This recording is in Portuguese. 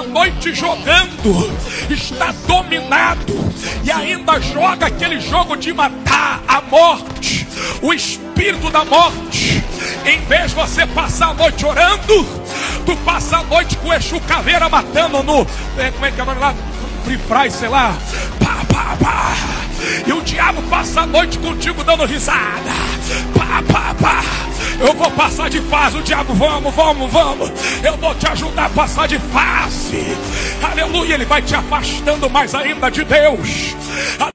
noite jogando, está dominado e ainda joga aquele jogo de matar a morte, o espírito da morte. Em vez de você passar a noite orando, tu passa a noite com o Exu Caveira matando no... como é que é o nome lá? Free Fry, sei lá. Pá, pá, pá. E o diabo passa a noite contigo dando risada. Pá, pá, pá. Eu vou passar de fase. O diabo, vamos. Eu vou te ajudar a passar de fase. Aleluia. Ele vai te afastando mais ainda de Deus.